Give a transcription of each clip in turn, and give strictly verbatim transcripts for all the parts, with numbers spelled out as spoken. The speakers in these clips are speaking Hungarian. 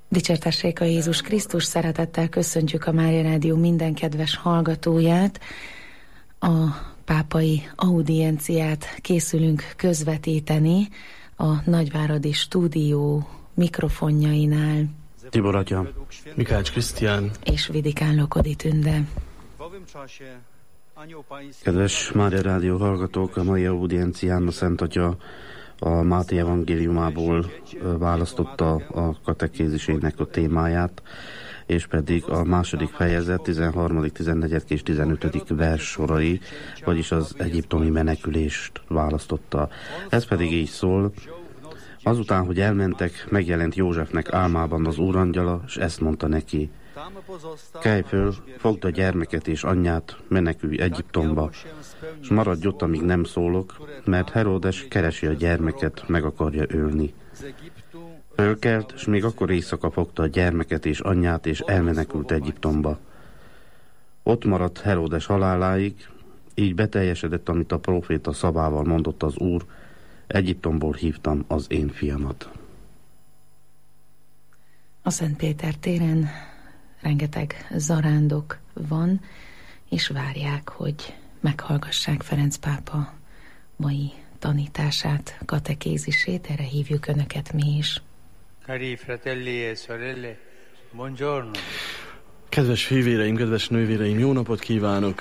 Dicsértessék a Jézus Krisztus, szeretettel köszöntjük a Mária Rádió minden kedves hallgatóját. A pápai audienciát készülünk közvetíteni a Nagyváradi Stúdió mikrofonjainál. Tibor atya, Mikács Krisztián és Vidikán Lokodi Tünde. Kedves Mária Rádió hallgatók, a mai audiencián a Szent Atya a Máté evangéliumából választotta a katekézisének a témáját, és pedig a második fejezet tizenharmadik, tizennegyedik és tizenötödik vers sorai, vagyis az egyiptomi menekülést választotta. Ez pedig így szól: azután, hogy elmentek, megjelent Józsefnek álmában az úrangyala, és ezt mondta neki: kelj föl, fogd a gyermeket és anyját, menekülj Egyiptomba, és maradj ott, amíg nem szólok, mert Heródes keresi a gyermeket, meg akarja ölni. Fölkelt, és még akkor éjszaka fogta a gyermeket és anyját, és elmenekült Egyiptomba. Ott maradt Heródes haláláig, így beteljesedett, amit a próféta szavával mondott az Úr: Egyiptomból hívtam az én fiamat. A Szent Péter téren rengeteg zarándok van, és várják, hogy meghallgassák Ferenc pápa mai tanítását, katekézisét. Erre hívjuk Önöket mi is. Cari fratelli e sorelle, buongiorno. Kedves fiúvéreim, kedves nővéreim, jó napot kívánok!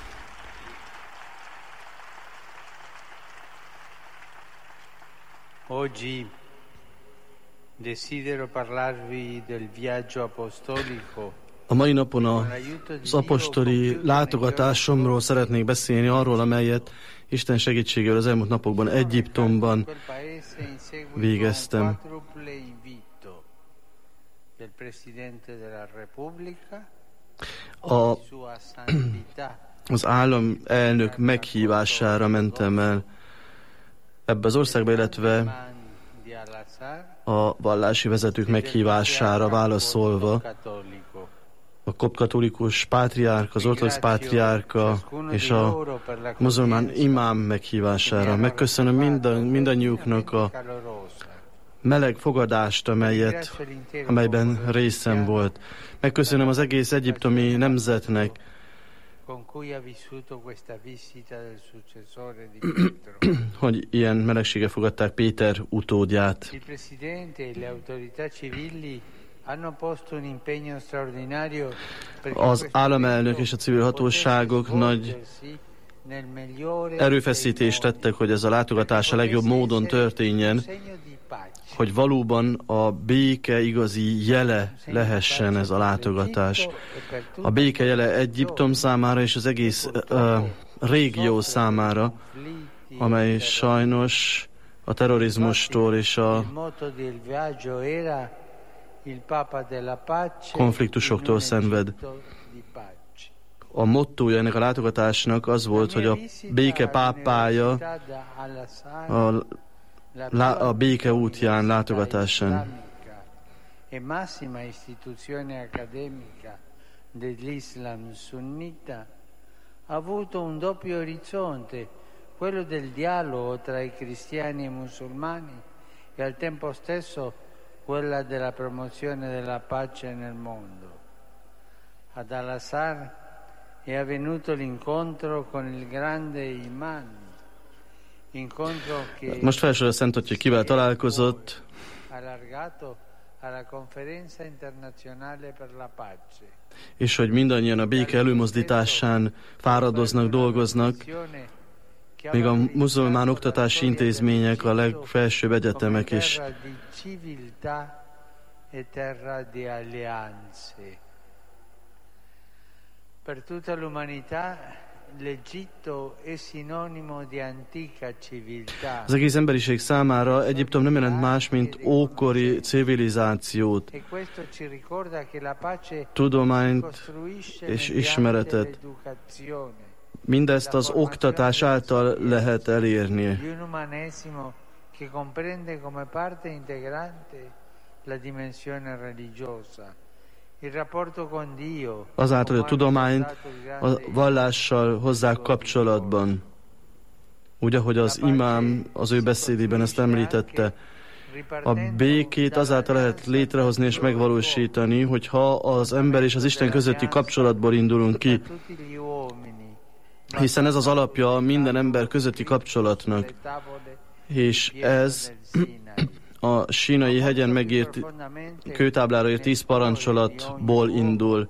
Oggi desidero parlarvi del viaggio apostolico. A mai napon az apostoli látogatásomról szeretnék beszélni, arról, amelyet Isten segítségével az elmúlt napokban Egyiptomban végeztem. A, az államelnök meghívására mentem el ebbe az országba, illetve a vallási vezetők meghívására válaszolva a koptkatolikus pátriárka, az ortodox pátriárka és a muzulmán imám meghívására. Megköszönöm minden, mindannyiuknak a meleg fogadást, amelyet, amelyben részem volt. Megköszönöm az egész egyiptomi nemzetnek, hogy ilyen melegséggel fogadták Péter utódját. Az államelnök és a civil hatóságok nagy erőfeszítést tettek, hogy ez a látogatás a legjobb módon történjen, hogy valóban a béke igazi jele lehessen ez a látogatás. A béke jele Egyiptom számára és az egész uh, régió számára, amely sajnos a terrorizmustól és a konfliktusoktól szenved. A mottója ennek a látogatásnak az volt, hogy a béke pápája a, a béke útján látogatásán. Ha avuto un doppio orizzonte, quello del dialogo tra i cristiani e musulmani, e al tempo stesso quella della promozione della pace nel mondo. Ad Al-Azhar è avvenuto l'incontro con il grande imam. Incontro che most felsorol a Szent Atya, kivel találkozott. Allargato alla Conferenza Internazionale per la Pace. És hogy mindannyian a béke előmozdításán fáradoznak, dolgoznak, még a muzulmán oktatási intézmények, a legfelsőbb egyetemek is. Per tutta l'umanità l'Egitto è sinonimo di antica civiltà. Az egész emberiség számára Egyiptom nem jelent más, mint ókori civilizációt, tudományt és ismeretet. Mindezt az oktatás által lehet elérni. Azáltal, hogy a tudományt a vallással hozzák kapcsolatban. Úgy, ahogy az imám az ő beszédében ezt említette, A békét azáltal lehet létrehozni és megvalósítani, hogyha az ember és az Isten közötti kapcsolatból indulunk ki. Hiszen ez az alapja minden ember közötti kapcsolatnak. És ez a Sínai hegyen megírt kőtáblára írt tíz parancsolatból indul.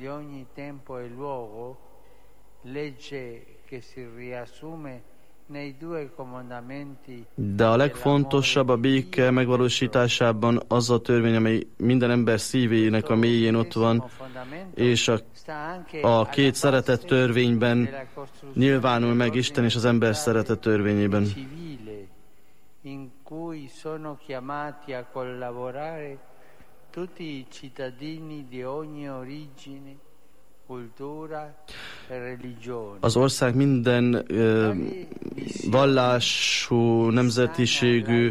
De a legfontosabb a béke megvalósításában az a törvény, amely minden ember szívének a mélyén ott van, és a, a két szeretet törvényben nyilvánul meg Isten és az ember szeretet törvényében. In cui sono chiamati a collaborare tutti i cittadini di ogni origine, cultura e religione. Az ország minden uh, vallású, nemzetiségű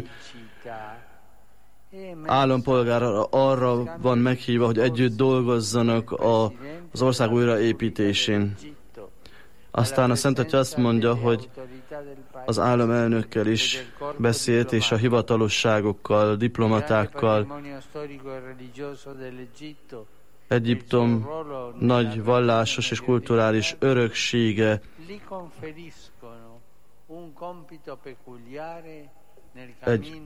állampolgára arra van meghívva, hogy együtt dolgozzanak a, az ország újraépítésén. Aztán a Szent Atya azt mondja, hogy az államelnökkel is beszélt, és a hivatalosságokkal, diplomatákkal. Egyiptom nagy vallásos és kulturális öröksége egy,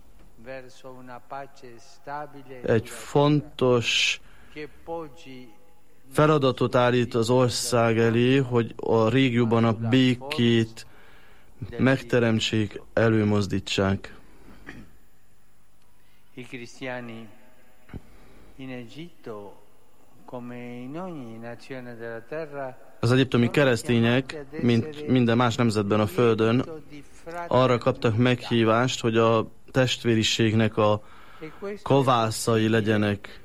egy fontos feladatot állít az ország elé, hogy a régióban a békét megteremtsék, előmozdítsák. Az egyiptomi keresztények, mint minden más nemzetben a Földön, arra kaptak meghívást, hogy a testvériségnek a kovászai legyenek.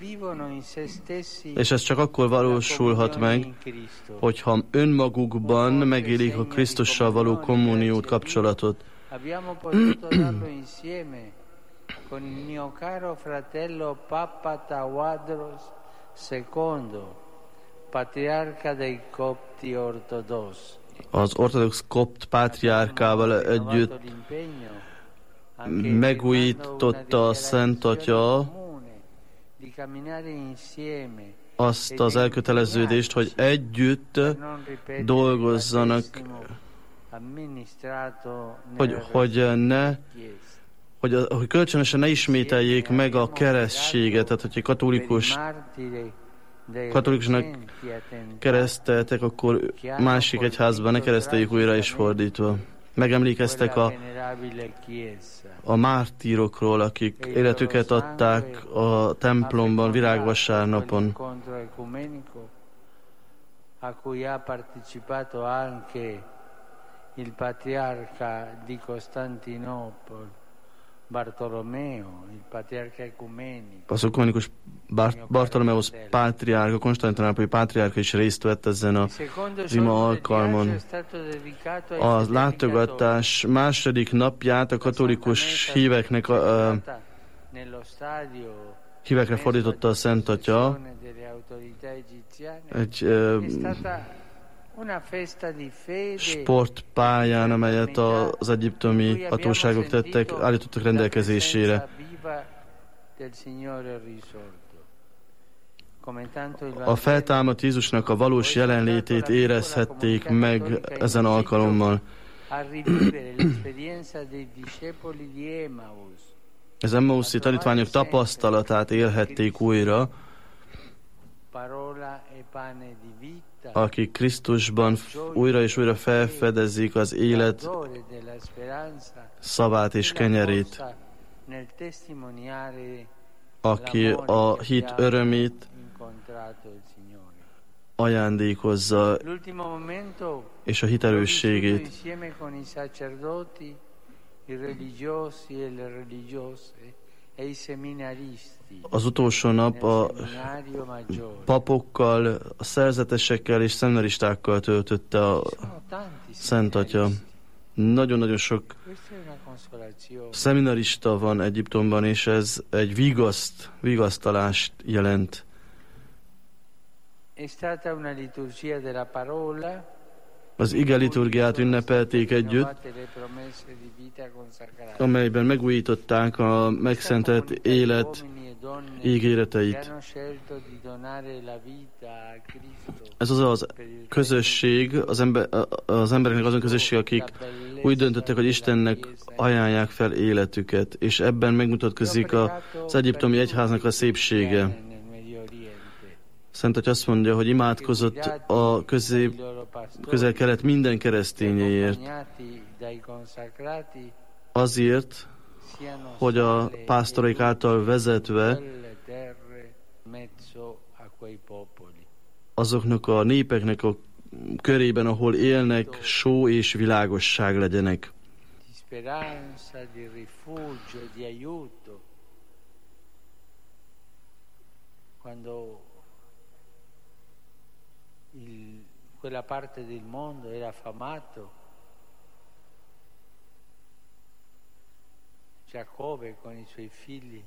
És ez csak akkor valósulhat meg, hogyha önmagukban megélik a Krisztussal való kommuniót, kapcsolatot. Az ortodox kopt pátriárkával együtt megújította a Szent Atya azt az elköteleződést, hogy együtt dolgozzanak, hogy, hogy ne, hogy, hogy kölcsönösen ne ismételjék meg a keresztséget, tehát hogyha katolikus katolikusnak kereszteltek, akkor másik egyházban ne kereszteljük újra és fordítva. Megemlékeztek a, a mártírokról, akik életüket adták a templomban virágvasárnapon. A cui ha partecipato anche il patriarca di Costantinopoli, Bartolomeo, il patriarca ecumenico. Az ökumenikus Bartolomeus pátriárka, Konstantinopoli pátriárka is részt vett ezen a ima alkalmon. A látogatás második napját a katolikus híveknek a, a hívekre fordította a Szent Atya. Egy uh, sportpályán, amelyet az egyiptomi hatóságok tettek, állítottak rendelkezésére. A feltámadt Jézusnak a valós jelenlétét érezhették meg ezen alkalommal. Az Emmauszi tanítványok tapasztalatát élhették újra, akik Krisztusban újra és újra felfedezik az élet szavát és kenyerét, aki a hit örömét ajándékozza, és a hit erősségét. Az utolsó nap a papokkal, a szerzetesekkel és szeminaristákkal töltötte a Szent Atya. Nagyon-nagyon sok szeminarista van Egyiptomban, és ez egy vigaszt, vigasztalást jelent. az ige liturgiát ünnepelték együtt, amelyben megújították a megszentelt élet ígéreteit. Ez az az közösség, az, ember, az embereknek azon közösség, akik úgy döntöttek, hogy Istennek ajánlják fel életüket, és ebben megmutatkozik az egyiptomi egyháznak a szépsége. Szent Atya azt mondja, hogy imádkozott a közép, közel-kelet minden keresztényéért, azért, hogy a pásztoraik által vezetve azoknak a népeknek a körében, ahol élnek, só és világosság legyenek. Il, quella parte del mondo era affamato, Giacobbe con i suoi figli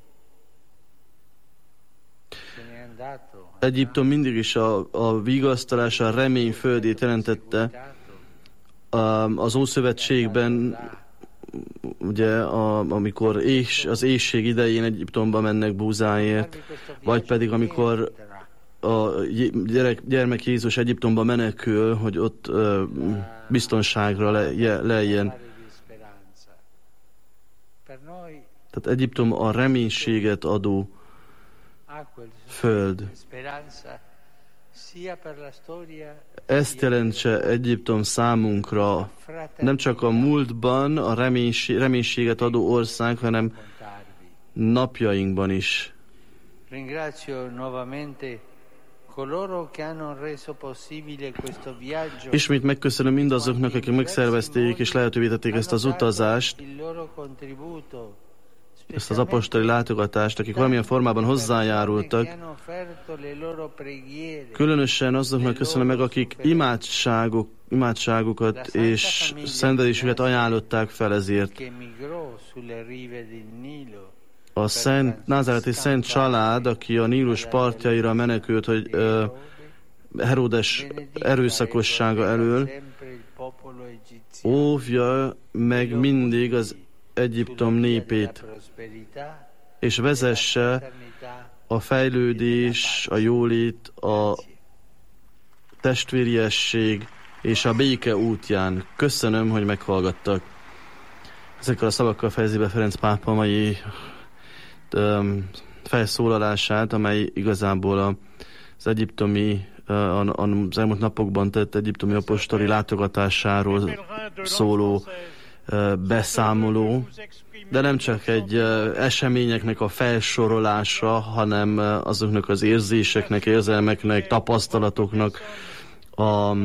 se n'è andato. Egyiptom mindig is a, a vigasztalás, a remény földét jelentette. Az Ószövetségben, ugye, a, amikor és, az éhség idején Egyiptomba mennek búzáért, vagy pedig amikor a gyerek, gyermek Jézus Egyiptomba menekül, hogy ott uh, biztonságra le, lejjen. Tehát Egyiptom a reménységet adó föld. Ezt jelentse Egyiptom számunkra, nem csak a múltban a reménység, reménységet adó ország, hanem napjainkban is. Ismét megköszönöm mindazoknak, akik megszervezték és lehetővé tették ezt az utazást, ezt az apostoli látogatást, akik valamilyen formában hozzájárultak. Különösen azoknak köszönöm meg, akik imádságok, imádságokat és szenvedésüket ajánlották fel ezért. A Szent, názáreti Szent család, aki a Nílus partjaira menekült, hogy uh, Heródes erőszakossága elől, óvja meg mindig az Egyiptom népét, és vezesse a fejlődés, a jólét, a testvériesség és a béke útján. Köszönöm, hogy meghallgattak. Ezekkel a szavakkal fejezi be Ferenc pápa mai um, felszólalását, amely igazából az egyiptomi, az elmúlt napokban tett egyiptomi apostoli látogatásáról szóló beszámoló, de nem csak egy eseményeknek a felsorolása, hanem azoknak az érzéseknek, érzelmeknek, tapasztalatoknak a,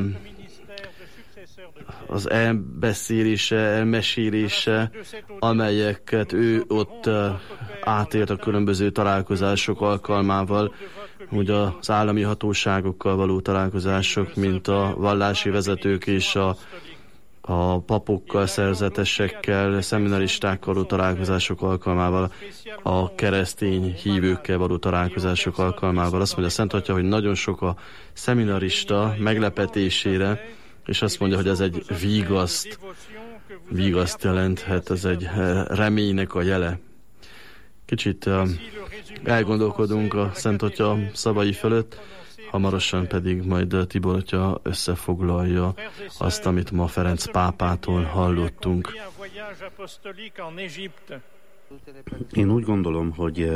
az elbeszélése, elmesélése, amelyeket ő ott átélt a különböző találkozások alkalmával, úgy az állami hatóságokkal való találkozások, mint a vallási vezetők és a a papokkal, szerzetesekkel, szeminaristákkal való találkozások alkalmával, a keresztény hívőkkel való találkozások alkalmával. Azt mondja Szent Atya, hogy nagyon sok a szeminarista meglepetésére, és azt mondja, hogy ez egy vígaszt, vígaszt jelenthet, ez egy reménynek a jele. Kicsit elgondolkodunk a Szent Atya szavai fölött, hamarosan pedig majd Tibor Atya összefoglalja azt, amit ma Ferenc pápától hallottunk. Én úgy gondolom, hogy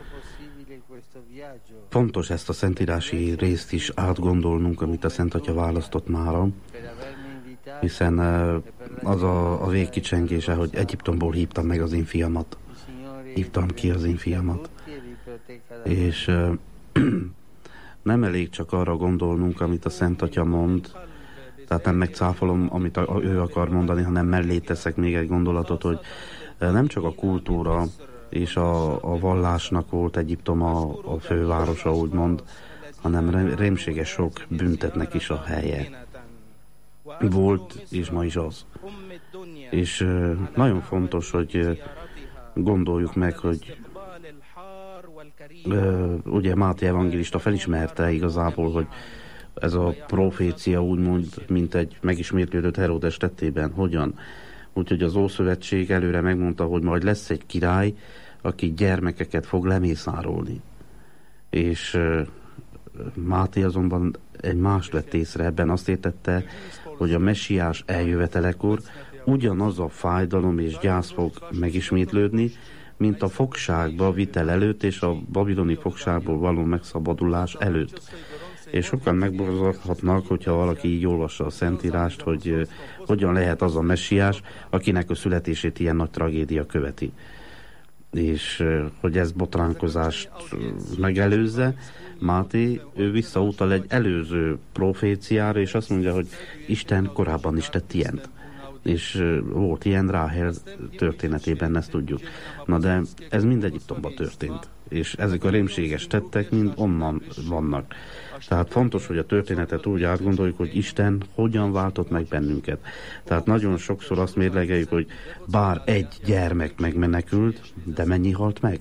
fontos ezt a szentírási részt is átgondolnunk, amit a Szent Atya választott mára, hiszen az a, a végkicsengése, hogy Egyiptomból hívtam meg az én fiamat. Hívtam ki az én fiamat. És nem elég csak arra gondolnunk, amit a Szent Atya mond, tehát nem megcáfolom, amit a, ő akar mondani, hanem mellé teszek még egy gondolatot, hogy nem csak a kultúra és a, a vallásnak volt Egyiptom a, a fővárosa, úgymond, hanem rémséges sok büntetnek is a helye. Volt, és ma is az. És nagyon fontos, hogy gondoljuk meg, hogy ugye Máté evangélista felismerte igazából, hogy ez a profécia úgymond, mint egy megismétlődött Heródes tettében. Hogyan? Úgyhogy az Ószövetség előre megmondta, hogy majd lesz egy király, aki gyermekeket fog lemészárolni. És Máté azonban egy mást vett észre ebben, azt értette, hogy a messiás eljövetelekor ugyanaz a fájdalom és gyász fog megismétlődni, mint a fogságba vitel előtt és a babiloni fogságból való megszabadulás előtt. És sokan megborzadhatnak, hogyha valaki így olvassa a Szentírást, hogy uh, hogyan lehet az a messiás, akinek a születését ilyen nagy tragédia követi. És uh, hogy ez botránkozást uh, megelőzze, Máté, ő visszautal egy előző proféciára, és azt mondja, hogy Isten korábban is tett ilyent. És uh, volt ilyen Ráhel történetében, ezt tudjuk. Na de ez mind Egyiptomban történt. És ezek a rémséges tettek mind onnan vannak. Tehát fontos, hogy a történetet úgy átgondoljuk, hogy Isten hogyan váltott meg bennünket. Tehát nagyon sokszor azt mérlegeljük, hogy bár egy gyermek megmenekült, de mennyi halt meg?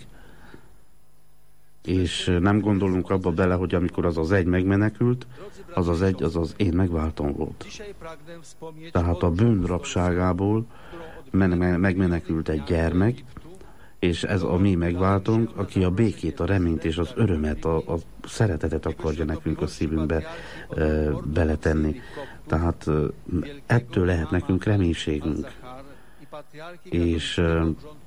És nem gondolunk abba bele, hogy amikor az az egy megmenekült, az az egy, az az én megváltom volt. Tehát a bűn rabságából megmenekült egy gyermek, és ez a mi megváltunk, aki a békét, a reményt és az örömet, a, a szeretetet akarja nekünk a szívünkbe e, beletenni. Tehát e, ettől lehet nekünk reménységünk. És e,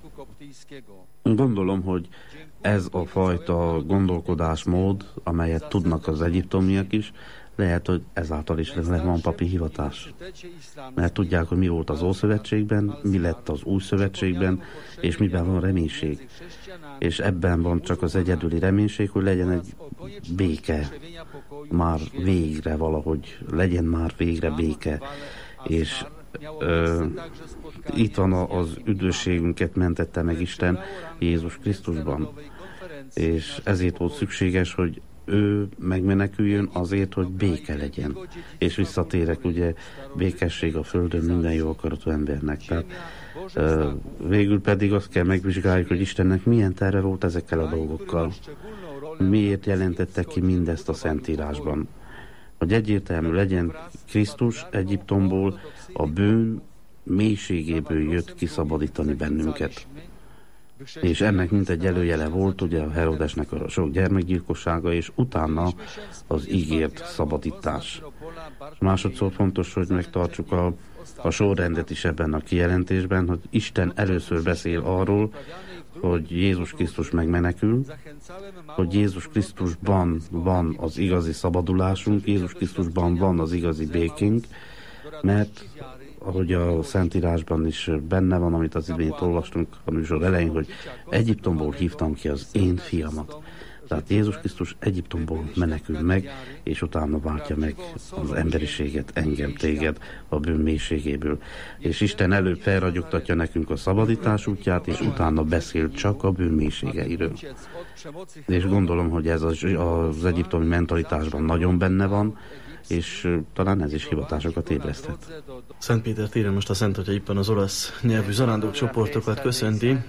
gondolom, hogy ez a fajta gondolkodásmód, amelyet tudnak az egyiptomiak is, lehet, hogy ezáltal is van papi hivatás. Mert tudják, hogy mi volt az Ószövetségben, mi lett az Új Szövetségben, és miben van reménység. És ebben van csak az egyedüli reménység, hogy legyen egy béke. Már végre valahogy, legyen már végre béke. És ö, itt van az üdvösségünket mentette meg Isten Jézus Krisztusban. És ezért volt szükséges, hogy ő megmeneküljön azért, hogy béke legyen. És visszatérek, ugye, békesség a földön minden jó akaratú embernek. Tehát uh, végül pedig azt kell megvizsgáljuk, hogy Istennek milyen terve volt ezekkel a dolgokkal. Miért jelentette ki mindezt a Szentírásban? Hogy egyértelmű legyen, Krisztus Egyiptomból a bűn mélységéből jött kiszabadítani bennünket. És ennek mint egy előjele volt ugye a Heródesnek a sok gyermekgyilkossága, és utána az ígért szabadítás. Másodszor fontos, hogy megtartsuk a, a sorrendet is ebben a kijelentésben, hogy Isten először beszél arról, hogy Jézus Krisztus megmenekül, hogy Jézus Krisztusban van az igazi szabadulásunk, Jézus Krisztusban van az igazi békénk, mert ahogy a Szentírásban is benne van, amit az imént olvastunk a műsor elején, hogy Egyiptomból hívtam ki az én fiamat. Tehát Jézus Krisztus Egyiptomból menekül meg, és utána váltja meg az emberiséget, engem, téged a bűn mélységéből. És Isten előbb felragyogtatja nekünk a szabadítás útját, és utána beszél csak a bűn mélységeiről. És gondolom, hogy ez az, az egyiptomi mentalitásban nagyon benne van, és talán ez is hivatásokat ébreszthet. Szent Péter téren most a Szent Atya éppen az olasz nyelvű zarándok csoportokat köszönti,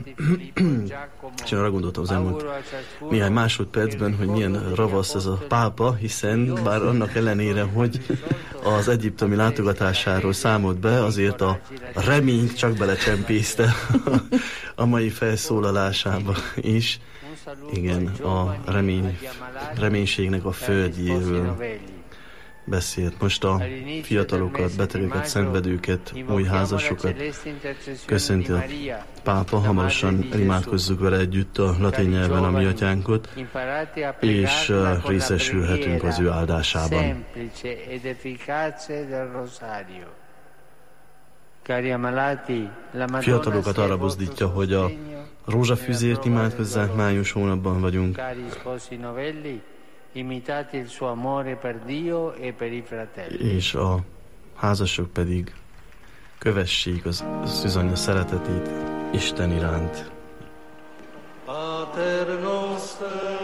és én arra gondoltam az elmúlt néhány másodpercben, hogy milyen ravasz ez a pápa, hiszen bár annak ellenére, hogy az egyiptomi látogatásáról számolt be, azért a reményt csak belecsempészte a mai felszólalásába is. Igen, a remény, reménységnek a földjéről beszélt. Most a fiatalokat, betegeket, szenvedőket, új házasokat köszönti a pápa. Hamarosan imádkozzuk vele együtt a latin nyelven a mi atyánkot, és részesülhetünk az ő áldásában. Fiatalokat arra buzdítja, hogy a rózsafüzért imádkozzák, május hónapban vagyunk. És a házasok pedig kövessék az szűzanya szeretetét Isten iránt. Pater noster,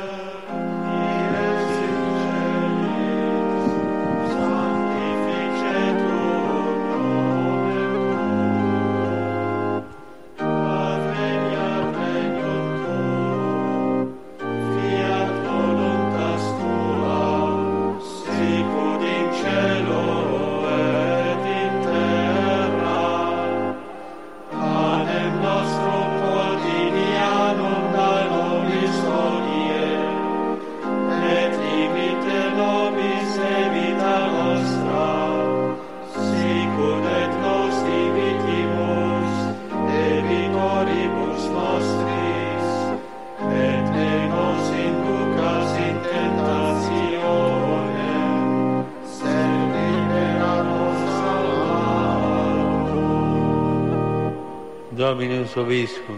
Fiat voluntas tua, sicut Dominus Obiscum,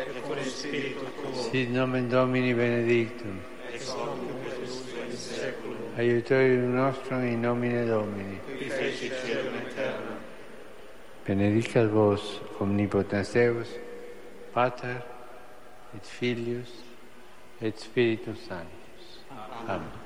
sit nomen Domini benedictum, aiutorium nostrum in nomine Domini, benedicat vos omnipotens Deus, Pater et Filius et Spiritus Sanctus. Amen.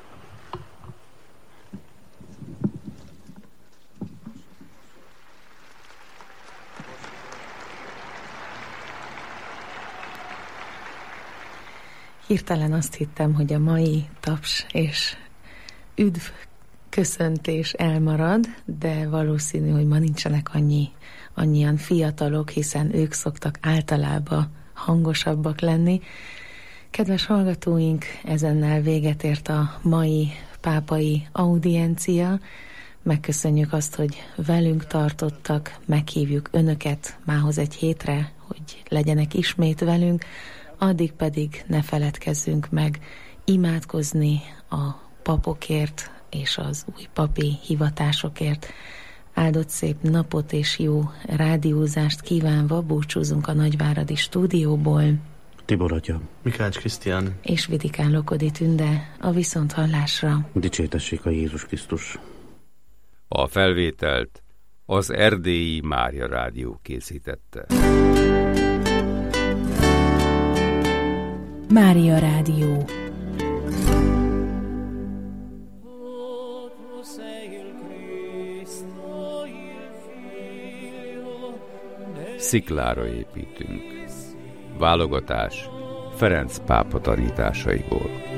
Hirtelen azt hittem, hogy a mai taps és üdv köszöntés elmarad, de valószínű, hogy ma nincsenek annyi, annyian fiatalok, hiszen ők szoktak általában hangosabbak lenni. Kedves hallgatóink, ezennel véget ért a mai pápai audiencia. Megköszönjük azt, hogy velünk tartottak, meghívjuk önöket mához egy hétre, hogy legyenek ismét velünk, addig pedig ne feledkezzünk meg imádkozni a papokért és az új papi hivatásokért. Áldott szép napot és jó rádiózást kívánva búcsúzunk a Nagyváradi stúdióból. Tibor atya, Mikács Krisztián és Vidikán Lokodi Tünde. A viszonthallásra. Dicsértessék a Jézus Krisztus. A felvételt az Erdélyi Mária Rádió készítette. Mária Rádió. Sziklára építünk. Válogatás Ferenc pápa tanításaiból.